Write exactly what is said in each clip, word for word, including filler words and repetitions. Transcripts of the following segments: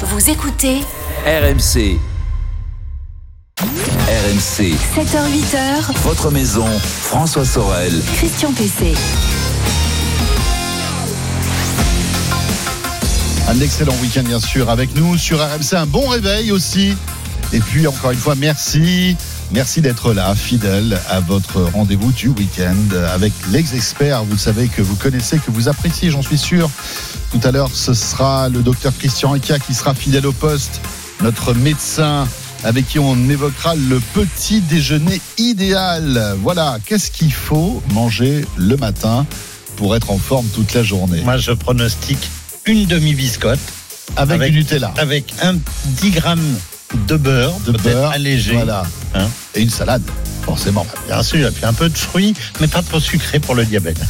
Vous écoutez R M C. R M C. sept heures huit heures. Votre maison, François Sorel. Christian Pessé. Un excellent week-end bien sûr avec nous sur R M C, un bon réveil aussi. Et puis encore une fois, merci. Merci d'être là, fidèle à votre rendez-vous du week-end avec l'ex-expert. Vous savez que vous connaissez, que vous appréciez, j'en suis sûr. Tout à l'heure, ce sera le docteur Christian Ekia qui sera fidèle au poste, notre médecin avec qui on évoquera le petit déjeuner idéal. Voilà, qu'est-ce qu'il faut manger le matin pour être en forme toute la journée? Moi, je pronostique une demi-biscotte avec, avec du Nutella. Avec un dix grammes de beurre, de beurre allégé. Voilà. Hein, et une salade, forcément. Bien sûr, et puis un peu de fruits, mais pas trop sucré pour le diabète.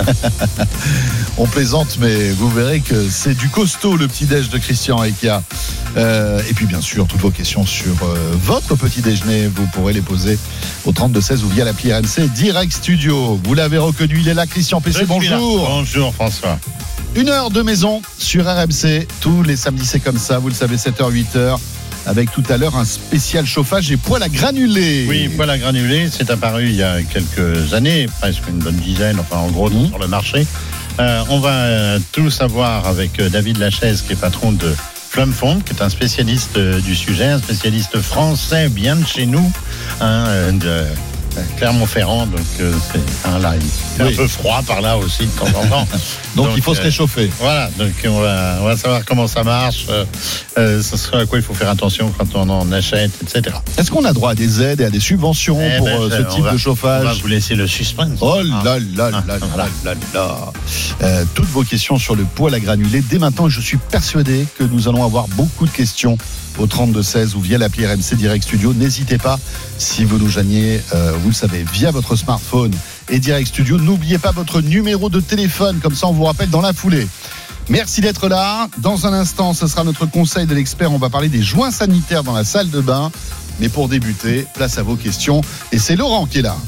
On plaisante, mais vous verrez que c'est du costaud le petit-déj de Christian Ekia. Euh, et puis bien sûr, toutes vos questions sur euh, votre petit déjeuner, vous pourrez les poser au trente-deux seize ou via l'appli R M C Direct Studio. Vous l'avez reconnu, il est là, Christian Pessé, bonjour. Bonjour François. Une heure de maison sur R M C, tous les samedis c'est comme ça, vous le savez, sept heures huit heures. Avec tout à l'heure un spécial chauffage et poêle à granulés. Oui, poêle à granulés, c'est apparu il y a quelques années, presque une bonne dizaine, enfin en gros mmh. sur le marché. Euh, on va euh, tout savoir avec euh, David Lachaise, qui est patron de Flamme Fonde, qui est un spécialiste euh, du sujet, un spécialiste français bien de chez nous, hein, euh, de Clermont-Ferrand, donc euh, c'est un live. C'est oui. Un peu froid par là aussi de temps en temps. donc, donc il faut euh, se réchauffer. Voilà, donc on va, on va savoir comment ça marche, euh, euh, à quoi il faut faire attention quand on en achète, et cetera. Est-ce qu'on a droit à des aides et à des subventions eh pour ben, ce type va, de chauffage? On va vous laisser le suspense. Oh là là là là là là là. Euh, toutes vos questions sur le poêle à granulés. Dès maintenant, je suis persuadé que nous allons avoir beaucoup de questions au trente-deux seize ou via l'appli R M C Direct Studio. N'hésitez pas, si vous nous joignez, euh, vous le savez, via votre smartphone et Direct Studio. N'oubliez pas votre numéro de téléphone, comme ça on vous rappelle dans la foulée. Merci d'être là. Dans un instant, ce sera notre conseil de l'expert. On va parler des joints sanitaires dans la salle de bain. Mais pour débuter, place à vos questions. Et c'est Laurent qui est là.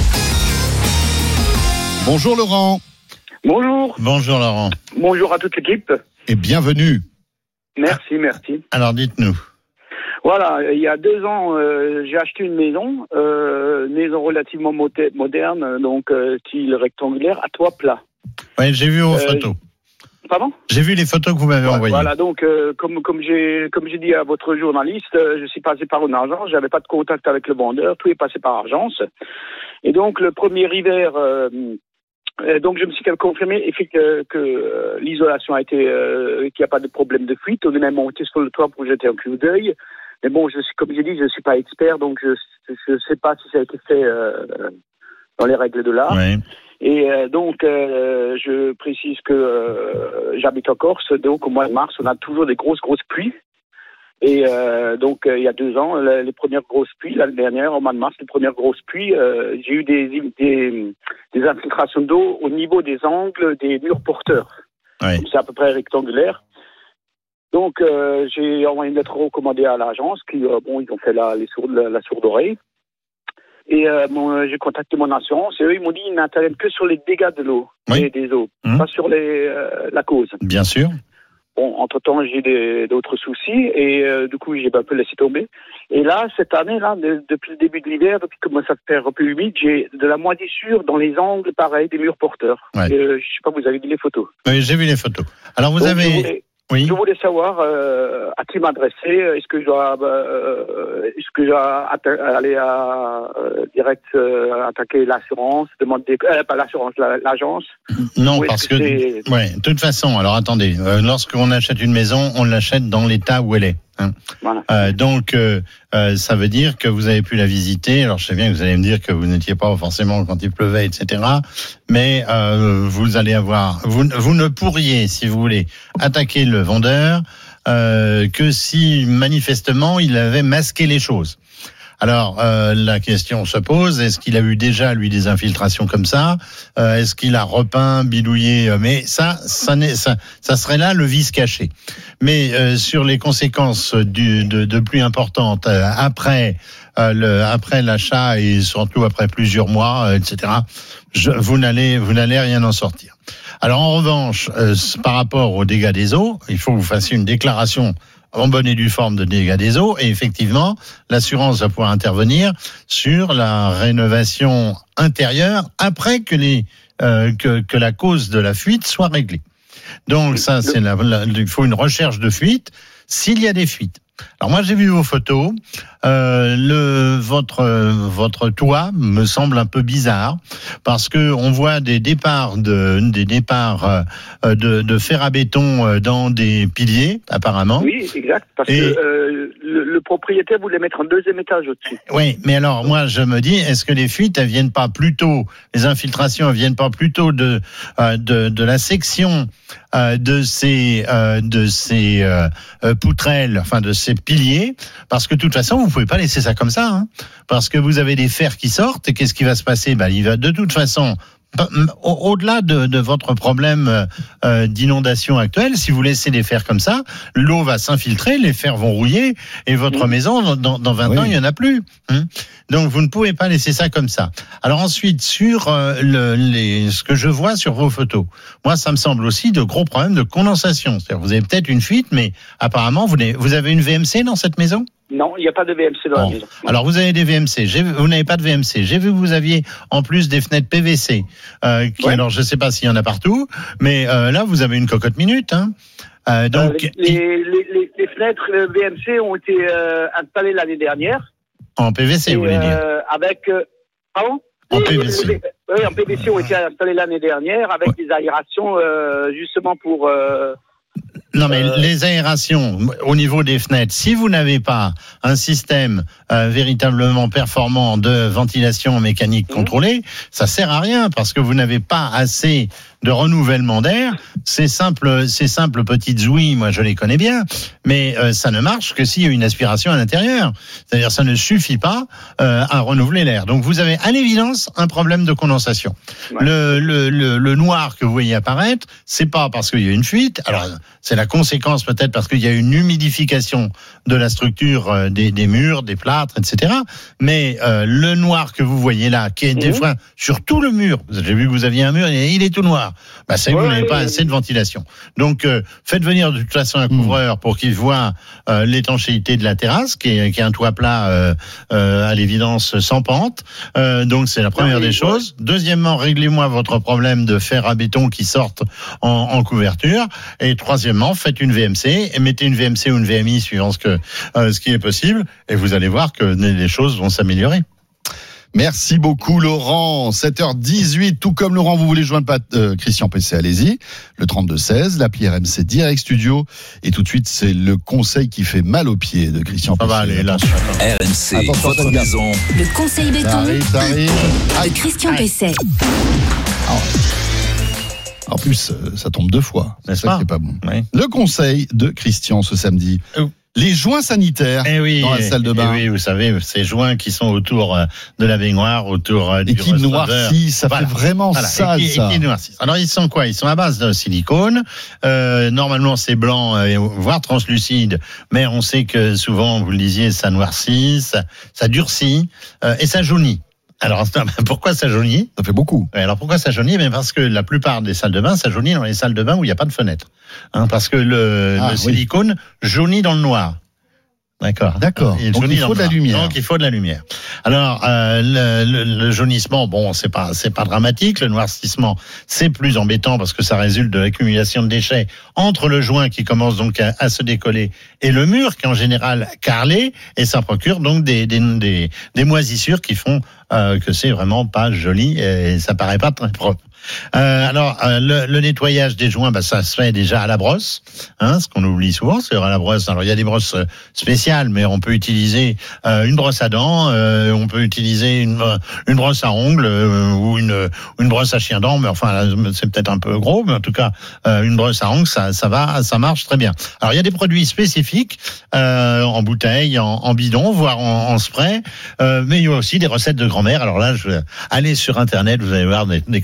Bonjour Laurent. Bonjour. Bonjour Laurent. Bonjour à toute l'équipe. Et bienvenue. Merci, merci. Alors dites-nous. Voilà, il y a deux ans, euh, j'ai acheté une maison, euh, une maison relativement moté- moderne, donc euh, style rectangulaire, à toit plat. Oui, j'ai vu vos euh, photos. Pardon ? J'ai vu les photos que vous m'avez ouais, envoyées. Voilà, donc euh, comme comme j'ai comme j'ai dit à votre journaliste, euh, je suis passé par une agence, j'avais pas de contact avec le vendeur, tout est passé par agence. Et donc le premier hiver. Euh, Donc je me suis confirmé que, que euh, l'isolation a été, euh, qu'il n'y a pas de problème de fuite. On est même monté sur le toit pour jeter un coup d'œil. Mais bon, je suis, comme j'ai dit, je ne suis pas expert, donc je ne sais pas si ça a été fait euh, dans les règles de l'art. Oui. Et euh, donc euh, je précise que euh, j'habite en Corse, donc au mois de mars, on a toujours des grosses grosses pluies. Et euh, donc euh, il y a deux ans, les, les premières grosses pluies, l'année dernière, au mois de mars, les premières grosses pluies, euh, j'ai eu des, des, des infiltrations d'eau au niveau des angles des murs porteurs. Oui. C'est à peu près rectangulaire. Donc euh, j'ai envoyé une lettre recommandée à l'agence, qui euh, bon, ils ont fait la, les sourdes, la, la sourde oreille. Et euh, bon, j'ai contacté mon assurance et eux ils m'ont dit qu'ils n'interviennent que sur les dégâts de l'eau, oui. des, des eaux, mmh. pas sur les, euh, la cause. Bien sûr. Bon, entre-temps, j'ai des, d'autres soucis et euh, du coup, j'ai un peu laissé tomber. Et là, cette année, là, de, depuis le début de l'hiver, depuis que ça fait un peu humide, j'ai de la moisissure dans les angles, pareil, des murs porteurs. Ouais. Euh, je ne sais pas, vous avez vu les photos. Oui, j'ai vu les photos. Alors, vous Donc, avez... Je voulais, oui. je voulais savoir euh, à qui m'adresser. Est-ce que je dois, euh, est-ce que je dois atta- aller à euh, direct euh, attaquer l'assurance, demander euh, pas l'assurance, la, l'agence. Non, parce que, que ouais, de toute façon, alors attendez, euh, lorsqu'on achète une maison, on l'achète dans l'état où elle est. Hein. Voilà. Euh, donc, euh, euh, ça veut dire que vous avez pu la visiter. Alors, je sais bien que vous allez me dire que vous n'étiez pas forcément quand il pleuvait, et cetera. Mais euh, vous allez avoir, vous, vous ne pourriez, si vous voulez, attaquer le vendeur euh, que si manifestement il avait masqué les choses. Alors, euh, la question se pose, est-ce qu'il a eu déjà, lui, des infiltrations comme ça ? euh, Est-ce qu'il a repeint, bidouillé ? Mais ça, ça, n'est, ça, ça serait là le vice caché. Mais euh, sur les conséquences du, de, de pluie importantes, euh, après, euh, le, après l'achat et surtout après plusieurs mois, euh, et cetera, je, vous, n'allez, vous n'allez rien en sortir. Alors, en revanche, euh, par rapport aux dégâts des eaux, il faut que vous fassiez une déclaration en bonne et due forme de dégâts des eaux, et effectivement, l'assurance va pouvoir intervenir sur la rénovation intérieure après que les euh, que, que la cause de la fuite soit réglée. Donc ça, c'est la, la, il faut une recherche de fuite s'il y a des fuites. Alors moi j'ai vu vos photos, euh, le votre votre toit me semble un peu bizarre parce que on voit des départs de des départs euh, de, de fer à béton dans des piliers apparemment. Oui, exact, parce Et... que euh, le, le propriétaire voulait mettre un deuxième étage au-dessus. Oui, mais alors moi je me dis, est-ce que les fuites elles viennent pas plutôt, les infiltrations elles viennent pas plutôt de euh, de, de la section euh, de ces euh, de ces euh, poutrelles, enfin de ces piliers, parce que de toute façon, vous pouvez pas laisser ça comme ça, hein, parce que vous avez des fers qui sortent, et qu'est-ce qui va se passer? Ben, il va de toute façon, au-delà de, de votre problème euh, d'inondation actuelle, si vous laissez les fers comme ça, l'eau va s'infiltrer, les fers vont rouiller, et votre mmh. maison, dans, dans vingt oui. ans, il y en a plus. Hein. Donc, vous ne pouvez pas laisser ça comme ça. Alors ensuite, sur euh, le, les, ce que je vois sur vos photos, moi, ça me semble aussi de gros problèmes de condensation. C'est-à-dire, vous avez peut-être une fuite, mais apparemment, vous, vous avez une V M C dans cette maison ? Non, il n'y a pas de V M C dans bon. la maison. Alors, vous avez des V M C. J'ai, vous n'avez pas de V M C. J'ai vu que vous aviez, en plus, des fenêtres P V C. Euh, qui, ouais. Alors, je ne sais pas s'il y en a partout, mais euh, là, vous avez une cocotte minute. Hein. Euh, donc, euh, les, les, les, les fenêtres V M C ont été euh, installées l'année dernière. En P V C, et, vous voulez dire euh, Avec... Euh, pardon En P V C. Oui, en P V C ont été installées l'année dernière avec ouais. des aérations, euh, justement pour... Euh, Non, mais euh... les aérations au niveau des fenêtres, si vous n'avez pas un système euh, véritablement performant de ventilation mécanique mmh. contrôlée, ça sert à rien parce que vous n'avez pas assez de renouvellement d'air. Ces simples, ces simples petites ouïes, moi je les connais bien, mais euh, ça ne marche que s'il y a une aspiration à l'intérieur. C'est-à-dire ça ne suffit pas euh, à renouveler l'air. Donc vous avez à l'évidence un problème de condensation. Ouais. Le, le, le, le noir que vous voyez apparaître, c'est pas parce qu'il y a une fuite. Alors c'est la conséquence peut-être parce qu'il y a une humidification de la structure euh, des, des murs, des plâtres, et cetera. Mais euh, le noir que vous voyez là, qui est mmh. des fois sur tout le mur, j'ai vu que vous aviez un mur, et il est tout noir. Bah, c'est que ouais, vous n'avez pas assez de ventilation. Donc, euh, faites venir de toute façon un couvreur mmh. pour qu'il voit euh, l'étanchéité de la terrasse, qui est, qui est un toit plat euh, euh, à l'évidence sans pente. Euh, donc, c'est la première ah, oui, des choses. Ouais. Deuxièmement, réglez-moi votre problème de fer à béton qui sortent en, en couverture. Et troisièmement, faites une V M C et mettez une V M C ou une V M I suivant ce que euh, ce qui est possible. Et vous allez voir que les choses vont s'améliorer. Merci beaucoup Laurent, sept heures dix-huit, tout comme Laurent, vous voulez joindre pas, euh, Christian P C, allez-y, le trente-deux seize, l'appli R M C Direct Studio, et tout de suite c'est le conseil qui fait mal aux pieds de Christian P C. Ça va aller, là. R M C, attention, votre maison. Le conseil béton ça arrive, ça arrive. de Christian P C. En plus, ça tombe deux fois, c'est ça qui est pas bon. Oui. Le conseil de Christian ce samedi. Oh. Les joints sanitaires eh oui, dans la salle de bain. Eh oui, vous savez, ces joints qui sont autour de la baignoire, autour du et qui noircissent, ça voilà. fait vraiment voilà. sale, et qui, ça. Et qui noircissent. Alors, ils sont quoi? Ils sont à base de silicone. Euh, normalement, c'est blanc, euh, voire translucide, mais on sait que souvent, vous le disiez, ça noircit, ça, ça durcit euh, et ça jaunit. Alors, pourquoi ça jaunit? Ça fait beaucoup. Alors, pourquoi ça jaunit? Ben parce que la plupart des salles de bain, ça jaunit dans les salles de bain où il n'y a pas de fenêtre. Hein, parce que le, ah, le oui. silicone jaunit dans le noir. D'accord. D'accord. Il Donc, il faut de la lumière. Donc, il faut de la lumière. Alors, euh, le, le, le jaunissement, bon, c'est pas, c'est pas dramatique. Le noircissement, c'est plus embêtant parce que ça résulte de l'accumulation de déchets entre le joint qui commence donc à, à se décoller et le mur qui est en général carrelé, et ça procure donc des, des, des, des moisissures qui font euh, que c'est vraiment pas joli et ça paraît pas très propre. Euh, alors, euh, le, le nettoyage des joints, bah, ça se fait déjà à la brosse, hein, ce qu'on oublie souvent, c'est à la brosse. Alors, il y a des brosses spéciales, mais on peut utiliser euh, une brosse à dents, euh, on peut utiliser une, une brosse à ongles euh, ou une, une brosse à chien dents, mais enfin, là, c'est peut-être un peu gros, mais en tout cas, euh, une brosse à ongles, ça, ça va, ça marche très bien. Alors, il y a des produits spécifiques euh, en bouteille, en, en bidon, voire en, en spray, euh, mais il y a aussi des recettes de grand-mère. Alors là, je vais aller sur Internet, vous allez voir des, des quantités.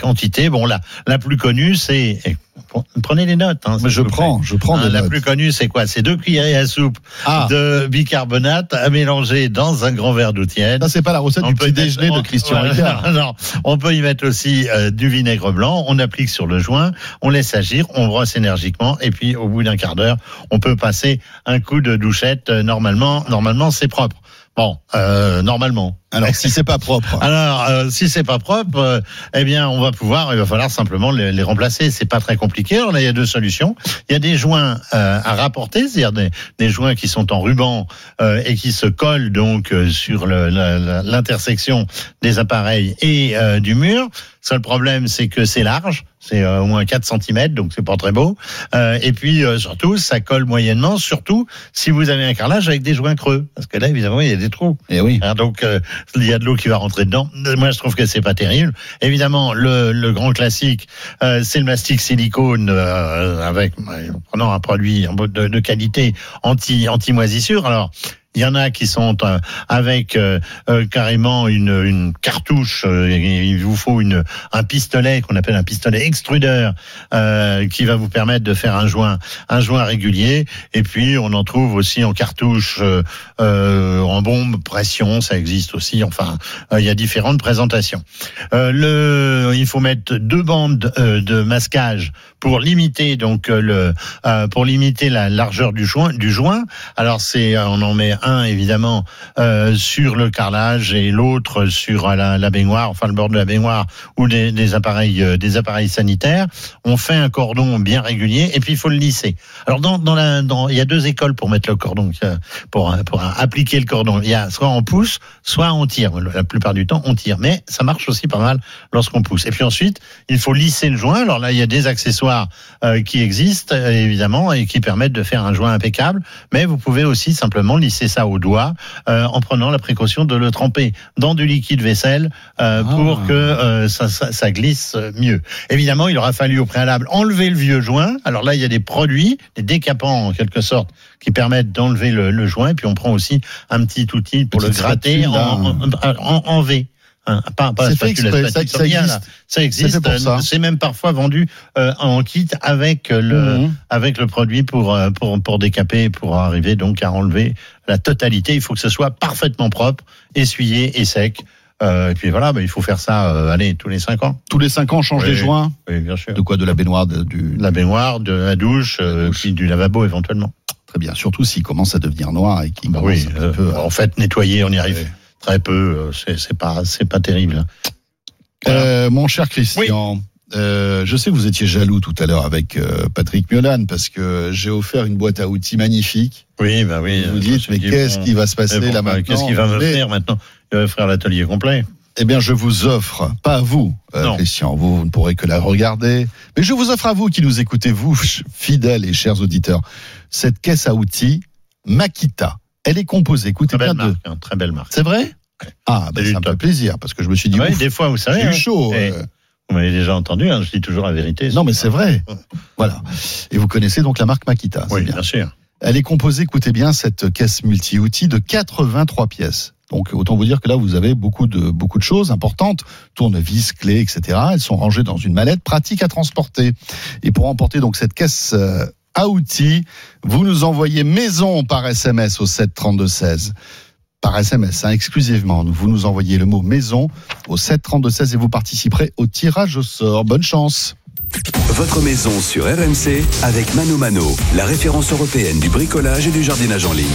Et bon, la, la plus connue, c'est... Prenez les notes. Hein, Mais je prends, je prends des La notes. plus connue, c'est quoi? C'est deux cuillerées à soupe Ah. de bicarbonate à mélanger dans un grand verre d'eau tiède. Ça, c'est pas la recette On du peut petit y mettre- déjeuner on- de Christian Ouais, Ricard. non, on peut y mettre aussi euh, du vinaigre blanc. On applique sur le joint, on laisse agir, on brosse énergiquement, et puis au bout d'un quart d'heure, on peut passer un coup de douchette. Euh, Normalement, normalement, c'est propre. Bon, euh, normalement. Alors, si c'est pas propre. Alors, euh, si c'est pas propre, euh, eh bien, on va pouvoir, il va falloir simplement les, les remplacer. C'est pas très compliqué. Alors là, il y a deux solutions. Il y a des joints euh, à rapporter, c'est-à-dire des, des joints qui sont en ruban euh, et qui se collent donc euh, sur le, la, la, l'intersection des appareils et euh, du mur. Seul problème, c'est que c'est large, c'est euh, au moins quatre centimètres, donc c'est pas très beau. Euh, et puis euh, surtout, ça colle moyennement, surtout si vous avez un carrelage avec des joints creux, parce que là, évidemment, il y a des trous. Eh oui. Hein, donc euh, il y a de l'eau qui va rentrer dedans. Moi, je trouve que c'est pas terrible. Évidemment, le, le grand classique, euh, c'est le mastic silicone euh, avec euh, prenant un produit de, de qualité anti anti moisissure. Alors. Il y en a qui sont euh, avec euh, euh, carrément une, une cartouche. Euh, il vous faut une, un pistolet qu'on appelle un pistolet extrudeur euh, qui va vous permettre de faire un joint, un joint régulier. Et puis on en trouve aussi en cartouche, euh, euh, en bombe pression, ça existe aussi. Enfin, euh, il y a différentes présentations. Euh, le, il faut mettre deux bandes euh, de masquage pour limiter donc le, euh, pour limiter la largeur du joint. Du joint. Alors c'est, on en met un évidemment euh, sur le carrelage et l'autre sur la, la baignoire, enfin le bord de la baignoire ou des, des appareils, euh, des appareils sanitaires. On fait un cordon bien régulier et puis il faut le lisser. Alors dans, dans la, dans, il y a deux écoles pour mettre le cordon, pour, pour appliquer le cordon. Il y a soit on pousse, soit on tire. La plupart du temps on tire, mais ça marche aussi pas mal lorsqu'on pousse. Et puis ensuite il faut lisser le joint. Alors là il y a des accessoires euh, qui existent évidemment et qui permettent de faire un joint impeccable, mais vous pouvez aussi simplement lisser ça au doigt euh, en prenant la précaution de le tremper dans du liquide vaisselle euh, Ah. pour que euh, ça, ça, ça glisse mieux. Évidemment, il aura fallu au préalable enlever le vieux joint. Alors là, il y a des produits, des décapants en quelque sorte, qui permettent d'enlever le, le joint. Et puis on prend aussi un petit outil pour Petite le gratter spatule, en, en, en, en V. Hein, pas, pas C'est spatule, fait exprès, la spatule, ça- ça bien, existe. là. Ça existe. C'est fait pour ça. C'est même parfois vendu euh, en kit avec le Mhm. avec le produit pour euh, pour pour décaper, pour arriver donc à enlever la totalité. Il faut que ce soit parfaitement propre, essuyé et sec. Euh, et puis voilà, bah, il faut faire ça, euh, allez, tous les cinq ans. Tous les cinq ans, on change Oui. les joints. Oui, bien sûr. De quoi? De la baignoire, de- du. De la baignoire, de la douche, euh, puis du lavabo éventuellement. Très bien. Surtout s'il commence à devenir noir et qu'il Bah commence oui, un euh, petit peu. à- en fait, nettoyer, on y arrive Ouais. très peu. euh, C'est c'est pas c'est pas terrible. Voilà. Euh, mon cher Christian, euh, je sais que vous étiez jaloux tout à l'heure avec euh, Patrick Miolan parce que j'ai offert une boîte à outils magnifique. Oui, bah oui. Vous euh, dites, je mais me dis, qu'est-ce bon, qui va se passer mais bon, là bah, maintenant? Qu'est-ce qu'il va me Mais- faire maintenant? Il va faire l'atelier complet. Eh bien, je vous offre, pas à vous, euh, Non. Christian, vous, vous ne pourrez que la regarder, mais je vous offre à vous qui nous écoutez, vous, fidèles et chers auditeurs, cette caisse à outils Makita. Elle est composée, écoutez Très bien, belle de... marque, hein, très belle marque. C'est vrai? Ah, ben C'est ça du me fait top. plaisir, parce que je me suis dit, Oui, ouf, des fois, vous savez, j'ai eu hein, chaud. et euh, vous m'avez déjà entendu, hein, je dis toujours la vérité. Non, mais c'est vrai. Voilà. Et vous connaissez donc la marque Makita. c'est Oui, bien. bien sûr. Elle est composée, écoutez bien, cette caisse multi-outils de quatre-vingt-trois pièces. Donc, autant vous dire que là, vous avez beaucoup de, beaucoup de choses importantes. Tournevis, clés, et cetera. Elles sont rangées dans une mallette pratique à transporter. Et pour emporter donc cette caisse euh, à outils, vous nous envoyez maison par S M S au sept trente-deux seize. Par S M S, hein, exclusivement. Vous nous envoyez le mot maison au sept trente-deux seize et vous participerez au tirage au sort. Bonne chance. Votre maison sur R M C avec Mano Mano, la référence européenne du bricolage et du jardinage en ligne.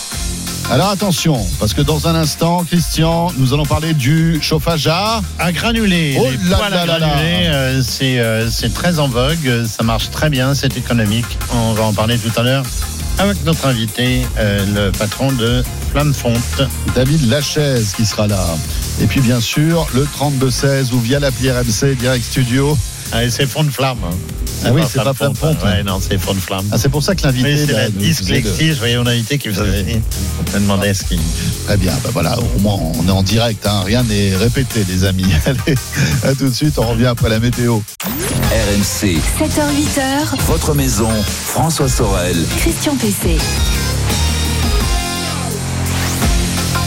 Alors attention, parce que dans un instant, Christian, nous allons parler du chauffage à... À granuler, Oh les là poêles là à là là. granuler, euh, c'est euh, c'est très en vogue, ça marche très bien, c'est économique. On va en parler tout à l'heure avec notre invité, euh, le patron de Flamme Fonte. David Lachaise qui sera là. Et puis bien sûr, le trente-deux seize ou via l'appli R M C Direct Studio. Ah, et c'est Fond de Flamme. Hein. Ah oui, c'est pas Flamme Fonte. Ouais, non, c'est Fond de Flamme. Ah, c'est pour ça que l'invité... Oui, c'est là, la nous faisait dyslexie, je voyais mon invité qui faisait me demandait ce qu'il... le- Très bien, bah voilà, au moins on est en direct, hein. Rien n'est répété les amis. Allez, à tout de suite, on revient après la météo. R M C, sept heures huit heures, votre maison, François Sorel. Christian Pesset.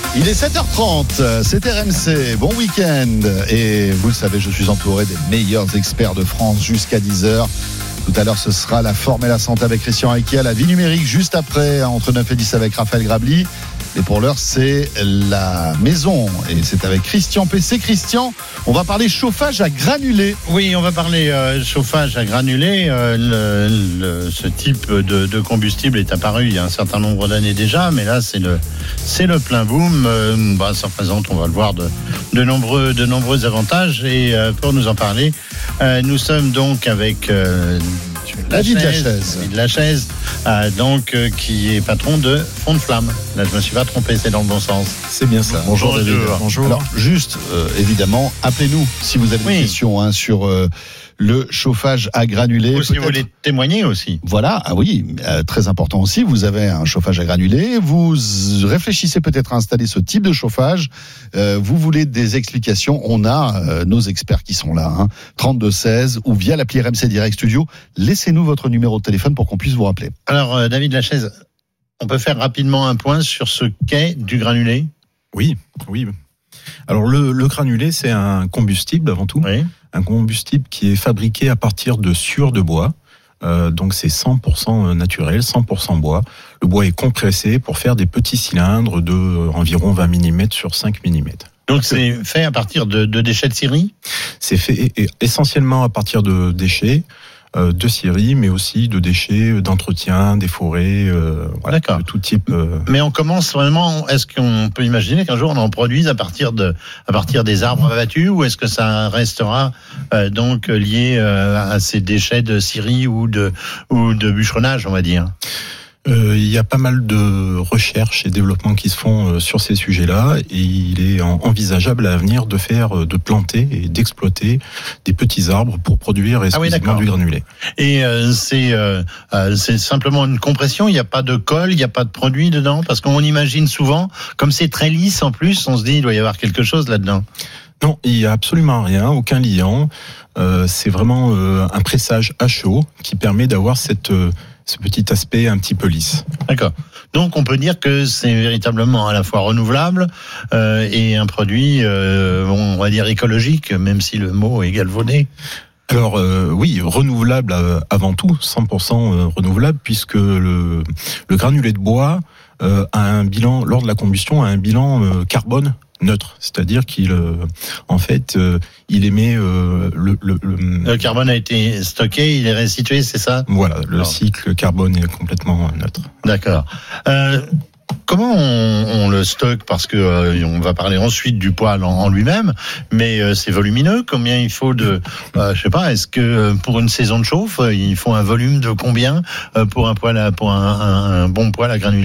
Il est sept heures trente, c'est R M C, bon week-end. Et vous le savez, je suis entouré des meilleurs experts de France jusqu'à dix heures. Tout à l'heure, ce sera la forme et la santé avec Christian Requier, la vie numérique juste après, entre neuf et dix avec Raphaël Grabli. Et pour l'heure, c'est la maison. Et c'est avec Christian P C. Christian, on va parler chauffage à granulés. Oui, on va parler euh, chauffage à granulés. Euh, le, le, ce type de, de combustible est apparu il y a un certain nombre d'années déjà, mais là, c'est le, c'est le plein boom. Euh, bah, ça représente, on va le voir, de, de, nombreux, de nombreux avantages. Et euh, pour nous en parler, euh, nous sommes donc avec... Euh, David Lachaise, David Lachaise euh, donc, euh, qui est patron de Fond de Flamme. Là, je ne me suis pas trompé, c'est dans le bon sens. C'est bien ça. Bonjour, Bonjour David. Bonjour. Alors, juste, euh, évidemment, appelez-nous si vous avez oui. des questions hein, sur euh, le chauffage à granulés. Ou si vous voulez témoigner aussi. Voilà, ah oui, euh, très important aussi. Vous avez un chauffage à granulés. Vous réfléchissez peut-être à installer ce type de chauffage. Euh, vous voulez des explications. On a euh, nos experts qui sont là. Hein, trente-deux seize ou via l'appli R M C Direct Studio. Laissez-nous votre numéro de téléphone pour qu'on puisse vous rappeler. Alors, euh, David Lachaise, on peut faire rapidement un point sur ce qu'est du granulé ? Oui, oui. Alors, le, le granulé, c'est un combustible avant tout. Oui. Un combustible qui est fabriqué à partir de sciure de bois. Euh, donc c'est cent pour cent naturel, cent pour cent bois. Le bois est compressé pour faire des petits cylindres de euh, environ vingt millimètres sur cinq millimètres. Donc c'est fait à partir de, de déchets de scierie ? C'est fait essentiellement à partir de déchets euh, de scierie, mais aussi de déchets d'entretien, des forêts, euh, voilà, de tout type. Euh... Mais on commence vraiment. Est-ce qu'on peut imaginer qu'un jour on en produise à partir de, à partir des arbres abattus, ou est-ce que ça restera euh, donc lié euh, à ces déchets de scierie ou de ou de bûcheronnage, on va dire? Euh, il y a pas mal de recherches et développements qui se font euh, sur ces sujets-là, et il est en, envisageable à l'avenir de faire, euh, de planter et d'exploiter des petits arbres pour produire exclusivement ah oui, du granulé. Et euh, c'est, euh, euh, c'est simplement une compression, il n'y a pas de colle, il n'y a pas de produit dedans, parce qu'on imagine souvent, comme c'est très lisse en plus, on se dit il doit y avoir quelque chose là-dedans. Non, il n'y a absolument rien, aucun liant. Euh, c'est vraiment euh, un pressage à chaud qui permet d'avoir cette euh, ce petit aspect un petit peu lisse. D'accord. Donc on peut dire que c'est véritablement à la fois renouvelable euh, et un produit, euh, on va dire écologique, même si le mot est galvaudé. Alors euh, oui, renouvelable euh, avant tout, cent pour cent euh, renouvelable, puisque le, le granulé de bois euh, a un bilan, lors de la combustion, a un bilan euh, carbone neutre, c'est-à-dire qu'il, euh, en fait, euh, il émet euh, le, le, le... Le carbone a été stocké, il est restitué, c'est ça ? Voilà, le Alors. cycle carbone est complètement neutre. D'accord. Euh, comment on, on le stocke ? Parce que euh, on va parler ensuite du poêle en, en lui-même, mais euh, c'est volumineux. Combien il faut de, euh, je sais pas, est-ce que pour une saison de chauffe, il faut un volume de combien euh, pour un poêle, à, pour un, un, un bon poêle à granulés ?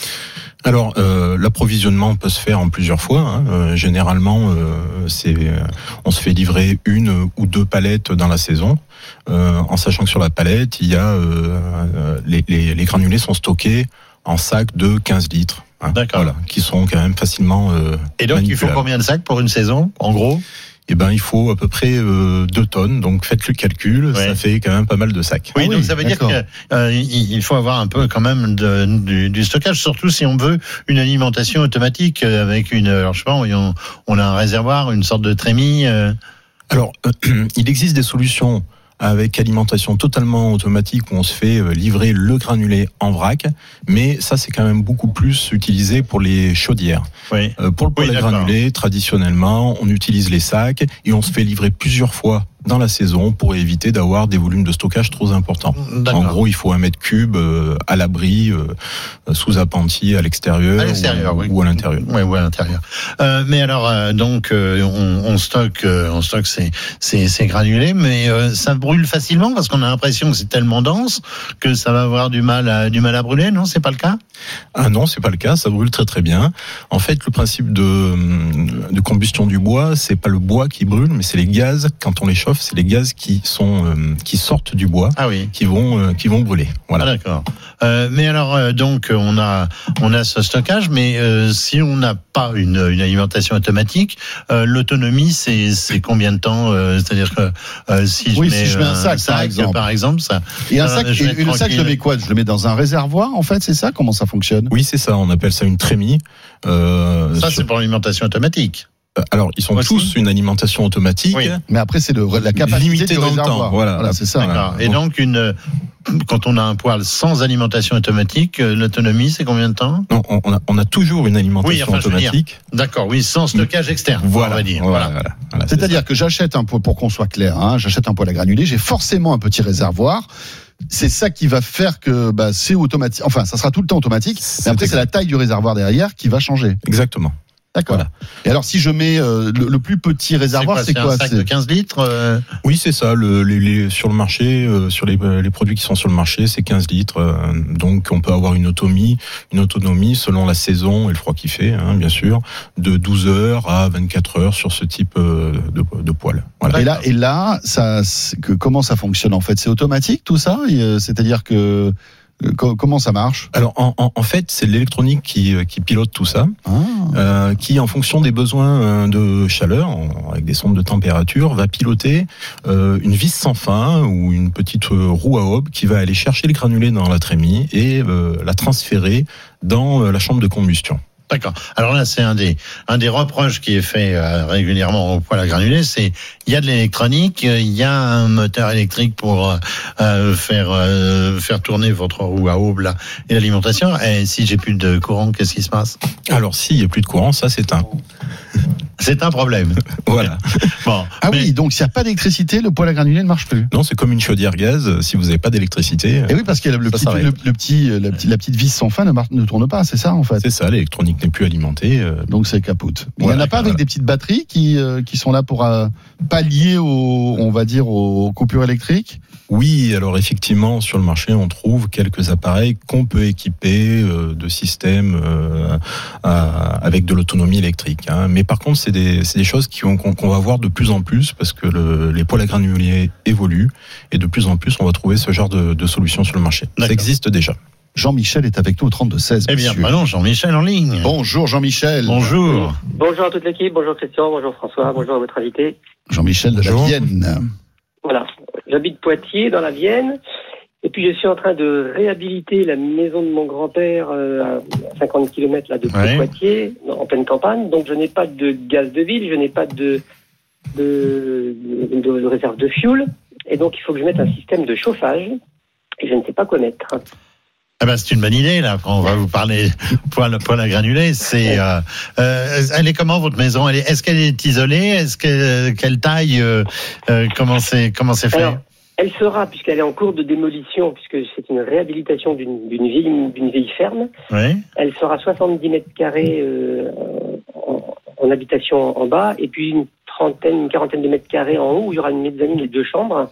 Alors, euh, l'approvisionnement peut se faire en plusieurs fois. Hein. Euh, généralement, euh, c'est, euh, on se fait livrer une ou deux palettes dans la saison, euh, en sachant que sur la palette, il y a euh, les, les, les granulés sont stockés en sacs de quinze litres. Hein, D'accord. Voilà, qui sont quand même facilement. Euh, Et donc, il faut combien de sacs pour une saison, en gros ? Eh ben, il faut à peu près euh, deux tonnes. Donc, faites le calcul. Ouais. Ça fait quand même pas mal de sacs. Oui, ah donc oui, ça veut d'accord. dire qu'il euh, il faut avoir un peu quand même de, du, du stockage, surtout si on veut une alimentation automatique avec une. Alors, je sais pas, on, on a un réservoir, une sorte de trémie. Euh... Alors, euh, il existe des solutions avec alimentation totalement automatique où on se fait livrer le granulé en vrac, mais ça c'est quand même beaucoup plus utilisé pour les chaudières. Oui. Euh, pour le poêle oui, à granulé, traditionnellement, on utilise les sacs et on se fait livrer plusieurs fois dans la saison pour éviter d'avoir des volumes de stockage trop importants. D'accord. En gros, il faut un mètre cube euh, à l'abri, euh, sous appentis à l'extérieur, à l'extérieur ou, oui. ou à l'intérieur. Oui, ou à l'intérieur. Euh, mais alors, euh, donc, euh, on, on stocke, euh, on stocke ces, ces, ces granulés, mais euh, ça brûle facilement parce qu'on a l'impression que c'est tellement dense que ça va avoir du mal à, du mal à brûler. Non, c'est pas le cas ? Ah non, c'est pas le cas. Ça brûle très très bien. En fait, le principe de, de combustion du bois, c'est pas le bois qui brûle, mais c'est les gaz quand on les chauffe chauffe, c'est les gaz qui sont euh, qui sortent du bois, ah oui, qui vont euh, qui vont brûler. Voilà. Ah, d'accord. Euh, mais alors euh, donc on a on a ce stockage, mais euh, si on n'a pas une, une alimentation automatique, euh, l'autonomie c'est c'est combien de temps euh, C'est-à-dire que euh, si je Oui, mets, si je mets un sac, un sac par exemple. par exemple, ça. Et un euh, sac, je vais et, être et le sac, je le tranquille. mets quoi Je le mets dans un réservoir, en fait, c'est ça Comment ça fonctionne? Oui, c'est ça. On appelle ça une trémie. Euh, Ça sur- c'est pour l'alimentation automatique. Alors, ils sont Aussi. tous une alimentation automatique. Oui. Mais après, c'est le, la capacité Limité du dans le réservoir. temps, voilà. c'est ça. D'accord. Voilà. Et donc une quand on a un poêle sans alimentation automatique, euh, l'autonomie c'est combien de temps? Non, on on a, on a toujours une alimentation Oui, enfin, je veux dire, automatique. D'accord, oui, sans stockage externe, Voilà, on va dire. voilà, Voilà. voilà, voilà, c'est C'est-à-dire que j'achète un poêle, pour qu'on soit clair, hein, j'achète un poêle à granulés, j'ai forcément un petit réservoir. C'est ça qui va faire que bah, c'est automatique. Enfin, ça sera tout le temps automatique. C'est Mais après, c'est la exact. taille du réservoir derrière qui va changer. ça. Exactement. D'accord. Voilà. Et alors, si je mets euh, le, le plus petit réservoir, c'est C'est quoi, un sac c'est- de quinze litres euh, Oui, c'est ça. Le, les, les- sur le marché, euh, sur les, les produits qui sont sur le marché, c'est quinze litres. euh, donc, on peut avoir une autonomie, une autonomie selon la saison et le froid qu'il fait, hein, bien sûr, de douze heures à vingt-quatre heures sur ce type euh, de, de poêle. Voilà. Et là, et là, ça, c'est que, comment ça fonctionne en fait? C'est automatique tout ça? Et, euh, C'est-à-dire que euh, co- comment ça marche? Alors, en, en, en fait, c'est l'électronique qui, euh, qui pilote tout ça, Ah. euh, qui, en fonction des besoins euh, de chaleur, en- avec des sondes de température, va piloter euh, une vis sans fin ou une petite euh, roue à aube qui va aller chercher les granulés dans la trémie et euh, la transférer dans euh, la chambre de combustion. D'accord. Alors là, c'est un des un des reproches qui est fait euh, régulièrement au poêle à granulés, c'est il y a de l'électronique, euh, il y a un moteur électrique pour euh, euh, faire euh, faire tourner votre roue à aube là et l'alimentation. Et si j'ai plus de courant, qu'est-ce qui se passe? Alors, s'il n'y a plus de courant, ça c'est un. C'est un problème. Voilà. Bon. Ah mais- oui, donc s'il n'y a pas d'électricité, le poêle à granulés ne marche plus. Non, c'est comme une chaudière gaz. Si vous n'avez pas d'électricité, Et oui, parce que le, Ça petit, s'arrête. le, le petit, la, petite, la petite vis sans fin ne, mar- ne tourne pas, c'est ça en fait. c'est ça, l'électronique n'est plus alimentée. euh, Donc c'est capote. Il n'y Voilà, en a pas avec voilà. des petites batteries qui, euh, qui sont là pour euh, pallier aux, on va dire, aux coupures électriques? Oui, alors effectivement, sur le marché, on trouve quelques appareils qu'on peut équiper euh, de systèmes euh, à- avec de l'autonomie électrique. Hein. Mais par contre, c'est des, c'est des choses qui ont- qu'on qu'on va voir de plus en plus parce que le, les poêles à granulés évoluent et de plus en plus, on va trouver ce genre de, de solutions sur le marché. Ça D'accord. existe déjà. Jean-Michel est avec nous au trente-deux seize. Eh bien, messieurs. bah non, Jean-Michel en ligne. Bonjour Jean-Michel. Bonjour. Bonjour à toute l'équipe, bonjour Christian, bonjour François, bonjour à votre invité. Jean-Michel de la Bonjour. Vienne. Voilà, j'habite Poitiers, dans la Vienne, et puis je suis en train de réhabiliter la maison de mon grand-père euh, à cinquante kilomètres là, de Ouais. Poitiers, en pleine campagne, donc je n'ai pas de gaz de ville, je n'ai pas de, de, de, de- de réserve de fuel, et donc il faut que je mette un système de chauffage, et je ne sais pas quoi mettre. Ah ben, c'est une bonne idée là. On va vous parler poêle poêle à granulés. C'est euh, euh, elle est comment votre maison? Elle est, est-ce qu'elle est isolée? Est-ce que quelle taille? euh, euh, comment c'est comment c'est fait? Alors, elle sera, puisqu'elle est en cours de démolition, puisque c'est une réhabilitation d'une d'une vieille, d'une vieille ferme, Oui. elle sera soixante-dix mètres carrés euh, en, en habitation en bas, et puis une trentaine, une quarantaine de mètres carrés en haut, où il y aura une mezzanine et deux chambres.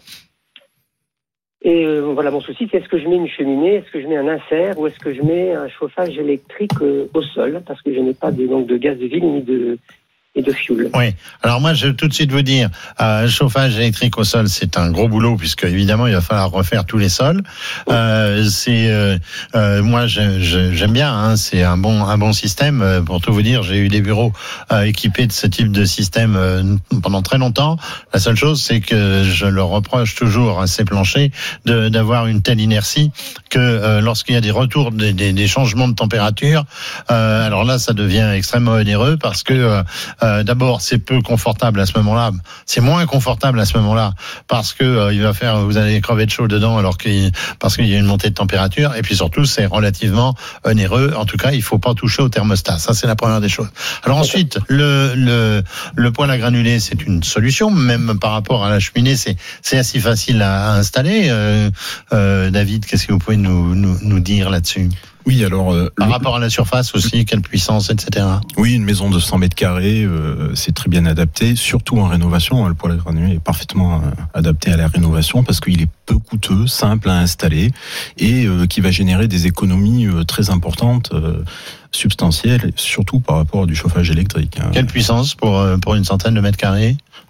Et euh, voilà, mon souci, c'est est-ce que je mets une cheminée, est-ce que je mets un insert, ou est-ce que je mets un chauffage électrique euh, au sol, parce que je n'ai pas de, donc, de gaz de ville ni de, et de fuel. Oui. Alors moi, je vais tout de suite vous dire, euh, chauffage électrique au sol, c'est un gros boulot puisque évidemment, il va falloir refaire tous les sols. Euh, c'est euh, euh, moi, je, je, j'aime bien. Hein, c'est un bon un bon système. Euh, Pour tout vous dire, j'ai eu des bureaux euh, équipés de ce type de système euh, pendant très longtemps. La seule chose, c'est que je leur reproche toujours à ces planchers de d'avoir une telle inertie que euh, lorsqu'il y a des retours, des, des, des changements de température, euh, alors là, ça devient extrêmement onéreux parce que euh, Euh, d'abord, c'est peu confortable à ce moment-là. C'est moins confortable à ce moment-là parce que euh, il va faire, vous allez crever de chaud dedans alors qu'il, parce qu'il y a une montée de température. Et puis surtout, c'est relativement onéreux. En tout cas, il faut pas toucher au thermostat. Ça, c'est la première des choses. Alors ensuite, le le le poêle à granulés, c'est une solution. Même par rapport à la cheminée, c'est c'est assez facile à, à installer. Euh, euh, David, qu'est-ce que vous pouvez nous nous, nous dire là-dessus? Oui, alors euh, Par le- rapport à la surface aussi, quelle puissance, et cetera. oui, une maison de cent mètres carrés, euh, c'est très bien adapté, surtout en rénovation. Le poêle à granulés est parfaitement euh, adapté à la rénovation parce qu'il est peu coûteux, simple à installer et euh, qui va générer des économies euh, très importantes, euh, substantielles, surtout par rapport à du chauffage électrique. Hein. Quelle puissance pour euh, pour une centaine de mètres carrés?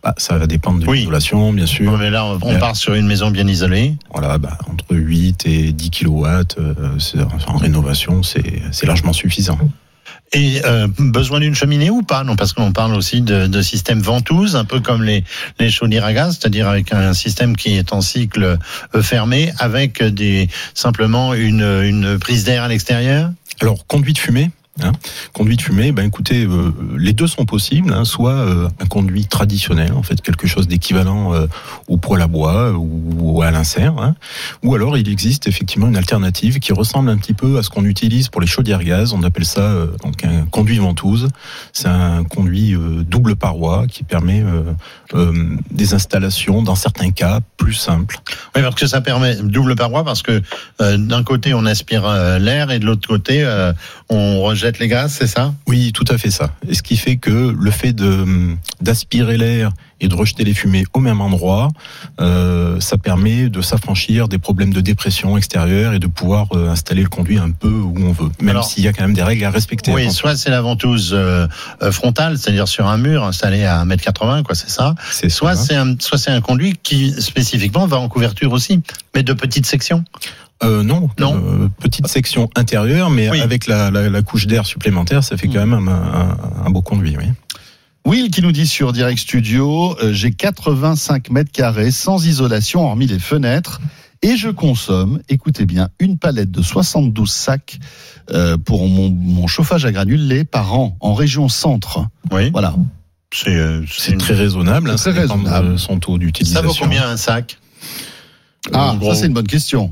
Bah, ça va dépendre de Oui. l'isolation, bien sûr. Non, mais là, on, on Mais- part sur une maison bien isolée. Voilà, bah, entre huit et dix kilowatts, euh, c'est, enfin, en rénovation, c'est, c'est largement suffisant. Et euh, besoin d'une cheminée ou pas? Non, parce qu'on parle aussi de, de système ventouse, un peu comme les, les chaudières à gaz, c'est-à-dire avec un système qui est en cycle euh, fermé, avec des simplement une, une prise d'air à l'extérieur. Alors, conduit de fumée. Hein, conduit de fumée, ben écoutez, euh, les deux sont possibles. Hein, soit euh, un conduit traditionnel, en fait, quelque chose d'équivalent euh, au poêle à bois ou, ou à l'insert, hein, ou alors il existe effectivement une alternative qui ressemble un petit peu à ce qu'on utilise pour les chaudières gaz. On appelle ça euh, donc un conduit ventouse. C'est un conduit euh, double paroi qui permet euh, euh, des installations, dans certains cas, plus simples. Oui, parce que ça permet double paroi, parce que euh, d'un côté on aspire euh, l'air et de l'autre côté euh, on rejette les gaz, c'est ça? Oui, tout à fait ça. Et ce qui fait que le fait de d'aspirer l'air et de rejeter les fumées au même endroit, euh, ça permet de s'affranchir des problèmes de dépression extérieure et de pouvoir euh, installer le conduit un peu où on veut, même Alors, s'il y a quand même des règles à respecter. Oui, Attention. soit c'est la ventouse euh, euh, frontale, c'est-à-dire sur un mur installé à un mètre quatre-vingts, quoi, c'est ça. C'est Soit ça. c'est un, soit c'est un conduit qui spécifiquement va en couverture aussi, mais de petites sections. Euh, non, Non. Euh, petite section intérieure, mais Oui. avec la, la, la couche d'air supplémentaire, ça fait quand même un, un, un beau conduit, oui. Will qui nous dit sur Direct Studio, euh, j'ai quatre-vingt-cinq mètres carrés sans isolation hormis les fenêtres et je consomme, écoutez bien, une palette de soixante-douze sacs euh, pour mon, mon chauffage à granulés par an en région centre. Oui. Voilà. C'est, euh, C'est une- très raisonnable, hein, C'est très ça dépend de raisonnable. son taux d'utilisation. Ça vaut combien un sac? Ah, En gros. ça c'est une bonne question.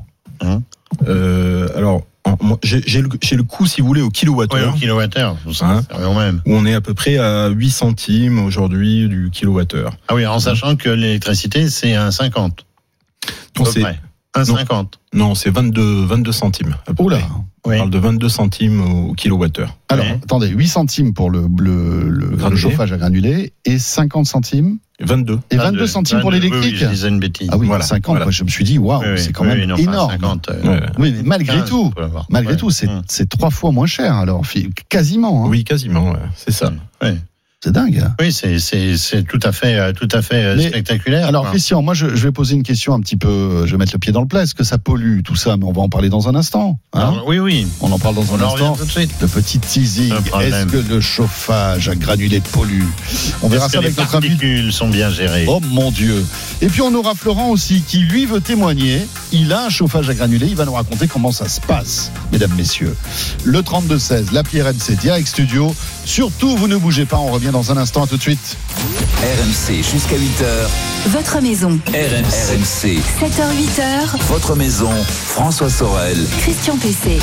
Euh, alors, en- moi, j'ai, j'ai, le, j'ai le coût, si vous voulez, au Oui, kilowattheure. au kilowattheure. Ça, Hein. c'est au même. Où on est à peu près à huit centimes aujourd'hui du kilowattheure. Ah oui, en sachant que l'électricité c'est un cinquante. Non, à peu c'est, près. Un non. cinquante. non, c'est vingt-deux, vingt-deux centimes. à peu Oula. près. Oui. On parle de vingt-deux centimes au kilowattheure. Alors, Oui. attendez, huit centimes pour le, le, le, le Granulé. chauffage à granulés et cinquante centimes vingt-deux. et vingt-deux centimes pour vingt-deux, l'électrique. Oui, oui, je disais une bêtise. Ah oui, Voilà, cinquante, voilà. moi, je me suis dit, waouh, Oui, oui, c'est quand oui, même oui, non, pas énorme. cinquante, euh, Ouais. Oui, mais malgré quinze, tout, on peut avoir. malgré Ouais. tout, c'est, Hum. c'est trois fois moins cher, alors, fi- quasiment, hein. Oui, quasiment, ouais, c'est ça. Oui, C'est dingue. oui c'est, c'est, c'est tout à fait, euh, tout à fait euh, Mais, spectaculaire. Alors, quoi. Christian, moi, je, je vais poser une question un petit peu, je vais mettre le pied dans le plat. Est-ce que ça pollue, tout ça? Mais on va en parler dans un instant. Hein. Alors, oui, oui. On en parle dans On un en revient instant. tout de suite. Le petit teasing. Le problème. Est-ce que le chauffage à granulés pollue? On verra Est-ce ça que avec les notre invité. particules sont bien gérées. Oh mon Dieu. Et puis on aura Florent aussi qui lui veut témoigner. Il a un chauffage à granulés. Il va nous raconter comment ça se passe, mesdames, messieurs. Le trente-deux seize, l'appli R M C Direct Studio. Surtout, vous ne bougez pas. On revient dans un instant. À tout de suite. R M C jusqu'à huit heures. Votre maison. R M C. R M C. sept heures huit heures. Votre maison. François Sorel. Christian Pesset.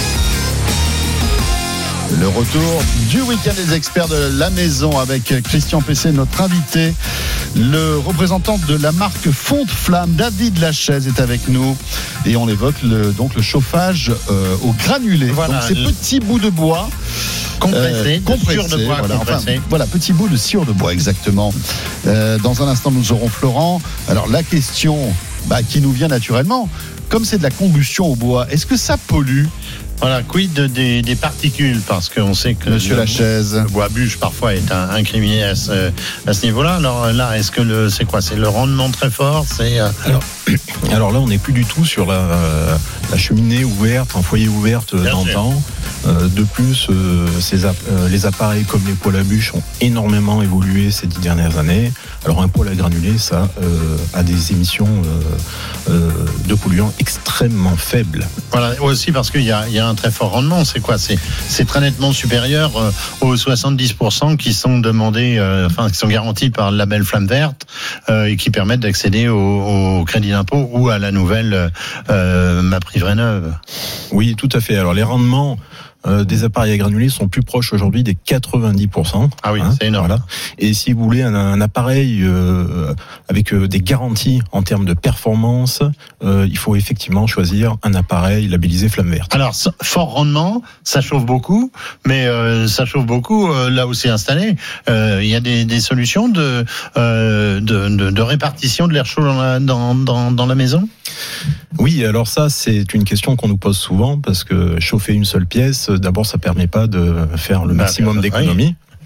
Le retour du week-end des experts de la maison avec Christian Pesset, notre invité. Le représentant de la marque Fond de Flamme, David Lachaise, est avec nous. Et on évoque le, donc le chauffage euh, au granulé. Voilà. Donc ces petits bouts de bois. Compressé, Euh, de compressé, sûr de bois voilà, compressé. enfin, voilà, petit bout de sciure de bois, exactement. Euh, dans un instant, nous aurons Florent. Alors, la question bah, qui nous vient naturellement, comme c'est de la combustion au bois, est-ce que ça pollue, Voilà, quid des, des particules, parce qu'on sait que monsieur le, Lachaise? le bois bûche parfois est un, incriminé à ce, à ce niveau-là. Alors là, est-ce que le, c'est quoi? C'est le rendement très fort? C'est euh, Alors, alors là, on n'est plus du tout sur la, la cheminée ouverte, en foyer ouverte Bien d'antan. Euh, de plus, euh, ces app- euh, les appareils comme les poêles à bûches ont énormément évolué ces dix dernières années. Alors un poêle à granulés, ça euh, a des émissions euh, euh, de polluants extrêmement faibles. voilà, aussi parce qu'il y a, il y a un très fort rendement. C'est quoi? C'est, c'est très nettement supérieur euh, aux soixante-dix pour cent qui sont demandés, euh, enfin qui sont garantis par le label Flamme Verte euh, et qui permettent d'accéder au, au crédit d'impôt ou à la nouvelle euh, MaPrimeRénov'. Oui, tout à fait. Alors les rendements euh, des appareils à granulés sont plus proches aujourd'hui des quatre-vingt-dix pour cent. Ah oui, Hein, c'est énorme. voilà. Et si vous voulez un, un appareil euh, avec euh, des garanties en termes de performance, euh, il faut effectivement choisir un appareil labellisé Flamme Verte. Alors, ça- fort rendement, ça chauffe beaucoup, mais euh, ça chauffe beaucoup euh, là où c'est installé. Euh, Il y a des, des solutions de, euh, de, de, de répartition de l'air chaud dans la, dans, dans, dans la maison? Oui, alors ça, c'est une question qu'on nous pose souvent parce que chauffer une seule pièce, d'abord, ça permet pas de faire le Bah, maximum euh, d'économie.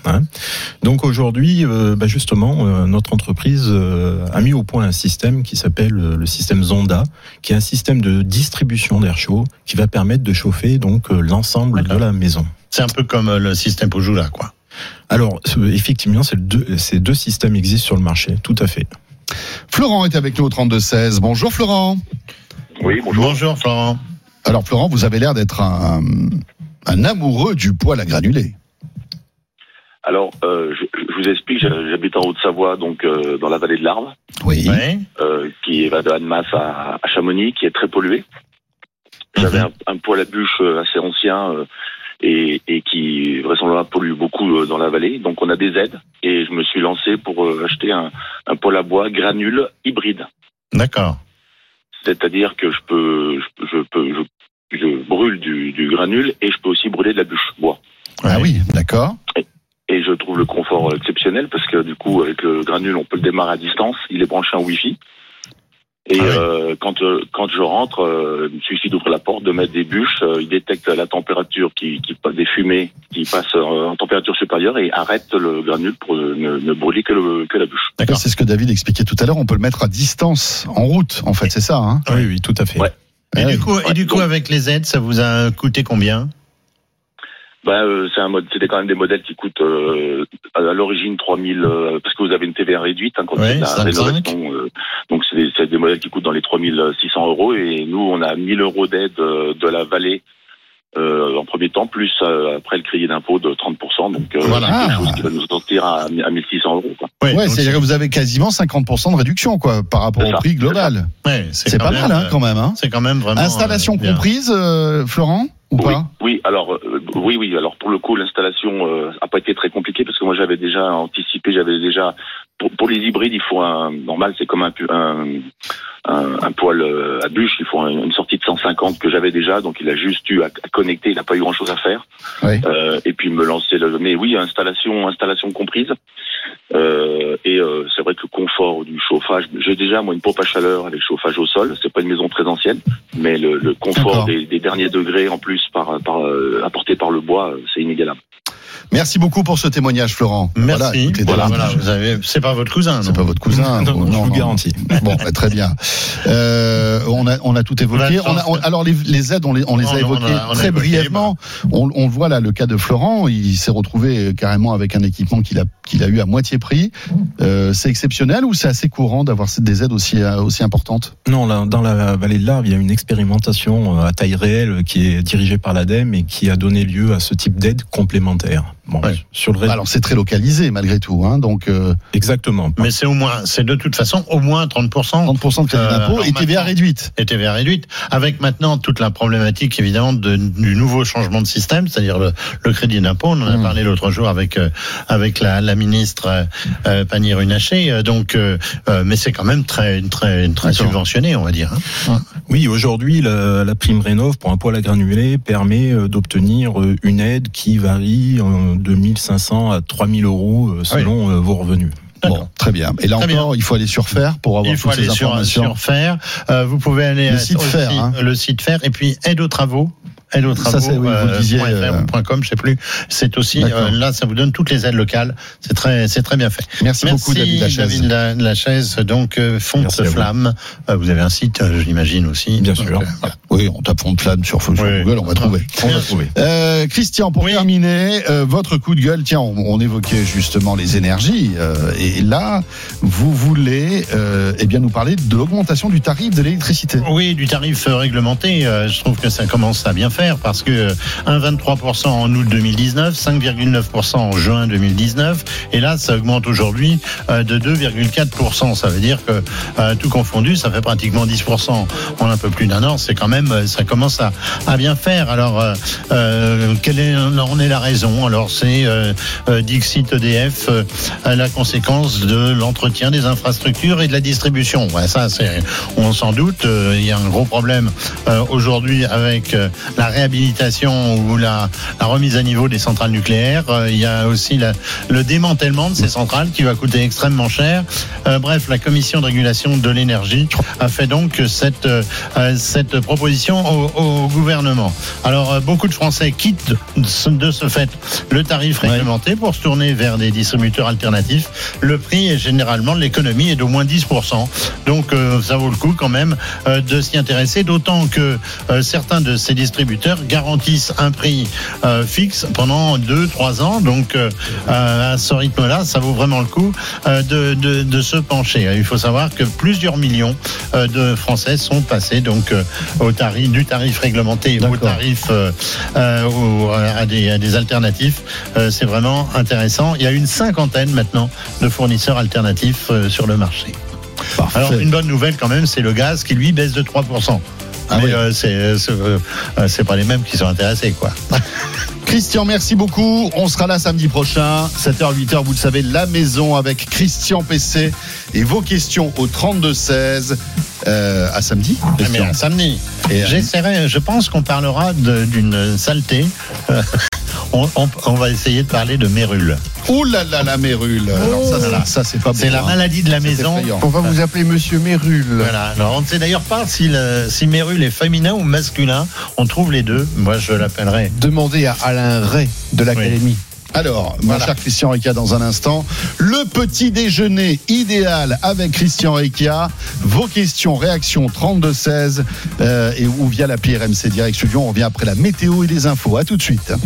Hein. Donc aujourd'hui, euh, bah justement, euh, notre entreprise euh, a mis au point un système qui s'appelle euh, le système Zonda, qui est un système de distribution d'air chaud qui va permettre de chauffer donc euh, l'ensemble D'accord. de la maison. C'est un peu comme euh, le système Pujula, quoi. Alors euh, effectivement, c'est deux, ces deux systèmes existent sur le marché, tout à fait. Florent est avec nous au trente-deux seize. Bonjour Florent. Oui, bonjour. Bonjour Florent. Alors Florent, vous avez l'air d'être un, un amoureux du poêle à granulés. Alors, euh, je, je vous explique, j'habite en Haute-Savoie, donc euh, dans la vallée de l'Arve, Oui. Ouais. euh, qui va de Annemasse à, à Chamonix, qui est très pollué. J'avais un, un poêle à bûche assez ancien euh, et, et qui vraisemblablement pollue beaucoup euh, dans la vallée. Donc on a des aides et je me suis lancé pour euh, acheter un, un poêle à bois granule hybride. D'accord. C'est-à-dire que je peux, je, je peux, je, je brûle du, du granule et je peux aussi brûler de la bûche bois. Ah oui, d'accord. Et je trouve le confort exceptionnel parce que du coup, avec le granule, on peut le démarrer à distance. Il est branché en Wi-Fi. Et Ah oui. euh, quand euh, quand je rentre, euh, il suffit d'ouvrir la porte, de mettre des bûches. Euh, il détecte la température qui, qui des fumées qui passent euh, en température supérieure et arrête le granule pour ne, ne brûler que, le, que la bûche. D'accord. C'est ce que David expliquait tout à l'heure. On peut le mettre à distance, en route. En fait, c'est ça. Hein. Oui, oui, tout à fait. Ouais. Et Ah du oui. coup, et du coup, donc- avec les aides, ça vous a coûté combien? Bah, euh, c'est un mode, c'était quand même des modèles qui coûtent euh, à l'origine trois mille euh, parce que vous avez une T V A réduite hein, quand Ouais, c'est de la cinq. rénovation. Euh, donc c'est des, c'est des modèles qui coûtent dans les trois mille six cents euros et nous on a mille euros d'aide euh, de la vallée euh, en premier temps plus euh, après le crédit d'impôt de trente pour cent. Donc euh, Voilà. c'est quelque chose qui va nous sortir à, à mille six cents euros. Quoi. Ouais, donc c'est-à-dire que vous avez quasiment cinquante pour cent de réduction, quoi, par rapport C'est au ça, prix global. ouais, C'est quand pas même, mal, hein, euh, quand même. Hein. C'est quand même vraiment. Installation euh, bien. comprise, euh, Florent, ou Oui, pas? oui, alors euh, oui, oui. Alors pour le coup, l'installation euh, a pas été très compliquée parce que moi j'avais déjà anticipé, j'avais déjà pour, pour les hybrides, il faut un normal, c'est comme un un, un, un poêle euh, à bûche, il faut un, une sortie de cent cinquante que j'avais déjà, donc il a juste eu à, à connecter, il n'a pas eu grand chose à faire. Oui. Euh, et puis me lancer le. Mais oui, installation, installation comprise. Euh, et euh, c'est vrai que le confort du chauffage, j'ai déjà moi une pompe à chaleur avec chauffage au sol. C'est pas une maison très ancienne, mais le, le confort des, des derniers degrés en plus par, par euh, apporté par le bois, c'est inégalable. Merci beaucoup pour ce témoignage, Florent. Merci. Voilà, écoutez, Voilà, David, voilà, je- vous avez, c'est pas votre cousin, c'est non? pas votre cousin. Non, vous- je vous garantis. Bon, bah, très bien. Euh, on a on a tout évoqué. On a- On a- on- alors les, les aides, on les on les Non, a non, on évoquées a- on a très évoqué, brièvement. On, on voit là le cas de Florent. Il s'est retrouvé carrément avec un équipement qu'il a qu'il a eu à moitié prix. Euh, c'est exceptionnel ou c'est assez courant d'avoir des aides aussi euh, aussi importantes? Non, là, dans la vallée de l'Arve, il y a une expérimentation à taille réelle qui est dirigée par l'ADEME et qui a donné lieu à ce type d'aide complémentaire. Bon, Ouais. sur le reste, Alors c'est très localisé malgré tout. Hein, donc euh, exactement. Mais c'est au moins, c'est de toute façon au moins trente pour cent. trente pour cent de crédit Euh, d'impôt alors et T V A maintenant- réduite. Et T V A réduite, avec maintenant toute la problématique évidemment de, du nouveau changement de système, c'est-à-dire le, le crédit d'impôt. On en a Mmh. parlé l'autre jour avec euh, avec la, la ministre euh, euh, Pannier-Runacher. Euh, Donc, euh, euh, mais c'est quand même très très très D'accord. subventionné, on va dire. Hein. Oui, aujourd'hui, la, la prime Rénov pour un poêle à granulés permet euh, d'obtenir euh, une aide qui varie euh, de mille cinq cents à trois mille euros euh, selon euh, vos revenus. Bon, très bien. Et là Très encore, il faut aller sur Faire pour avoir Il faut toutes ces aller sur, informations. sur Faire. Euh, vous pouvez aller Le à- site aussi, Faire, hein. le site Faire, et puis aide aux travaux. Aide aux Ça, travaux. c'est- oui, vous le disiez, point F R euh, ou point com, je sais plus. C'est aussi D'accord. euh, là, ça vous donne toutes les aides locales. C'est très, c'est très bien fait. Merci, beaucoup, David Lachaise. David La- Lachaise. Donc, euh, Fonte Merci à vous. Flamme. Euh, vous avez un site, euh, je l'imagine aussi. Bien Donc, sûr. euh, voilà. Oui, on tape fond de flamme sur, sur Oui. Google, on va trouver. On va trouver. Euh, Christian, pour Oui. terminer, euh, votre coup de gueule, tiens, on, on évoquait justement les énergies, euh, et là, vous voulez euh, eh bien nous parler de l'augmentation du tarif de l'électricité. Oui, du tarif euh, réglementé, euh, je trouve que ça commence à bien faire parce que euh, un virgule vingt-trois pour cent en août deux mille dix-neuf, cinq virgule neuf pour cent en juin deux mille dix-neuf, et là ça augmente aujourd'hui euh, de deux virgule quatre pour cent. Ça veut dire que euh, tout confondu, ça fait pratiquement dix pour cent en un peu plus d'un an. C'est quand même, euh, ça commence à, à bien faire. Alors, euh, euh, quelle est, en est la raison? Alors c'est euh, euh, Dixit E D F, euh, à la conséquence de l'entretien des infrastructures et de la distribution. Ouais, ça, c'est, on s'en doute. Euh, il y a un gros problème euh, aujourd'hui avec euh, la réhabilitation ou la, la remise à niveau des centrales nucléaires. Euh, il y a aussi la, le démantèlement de ces centrales qui va coûter extrêmement cher. Euh, bref, la Commission de régulation de l'énergie a fait donc cette, euh, cette proposition proposition au, au gouvernement. Alors, euh, beaucoup de Français quittent de ce, de ce fait le tarif réglementé pour se tourner vers des distributeurs alternatifs. Le prix est généralement, l'économie est d'au moins dix pour cent. Donc, euh, ça vaut le coup quand même euh, de s'y intéresser, d'autant que euh, certains de ces distributeurs garantissent un prix euh, fixe pendant deux trois ans. Donc, euh, à ce rythme-là, ça vaut vraiment le coup euh, de, de, de se pencher. Il faut savoir que plusieurs millions euh, de Français sont passés donc euh, au tarif, du tarif réglementé D'accord. au tarif euh, euh, au, à, des, à des alternatifs. Euh, c'est vraiment intéressant. Il y a une cinquantaine maintenant de fournisseurs alternatifs euh, sur le marché. Parfait. Alors, une bonne nouvelle quand même, c'est le gaz qui lui baisse de trois pour cent. Ah Mais oui. euh, c'est, c'est, euh, c'est pas les mêmes qui sont intéressés, quoi. Christian, merci beaucoup. On sera là samedi prochain, sept heures, huit heures, vous le savez, la maison avec Christian P C et vos questions au trente-deux seize. Euh, à samedi. Ah, mais à samedi. Et J'essaierai, je pense qu'on parlera de, d'une saleté. on, on, on va essayer de parler de mérule. Ouh là là, la mérule. Alors ça, ça, ça c'est pas bon. C'est la maladie de la c'est maison. Effrayant. On va vous appeler Monsieur Mérule. Voilà. Alors, on ne sait d'ailleurs pas si, le, si mérule est féminin ou masculin. On trouve les deux. Moi, je l'appellerai. Demandez à Alain Ray de l'Académie. Oui. Alors, mon voilà. cher Christian Rekia, dans un instant, le petit déjeuner idéal avec Christian Rekia. Vos questions, réactions trente-deux seize euh, et ou via l'appli R M C Direct Studio. On revient après la météo et les infos. À tout de suite.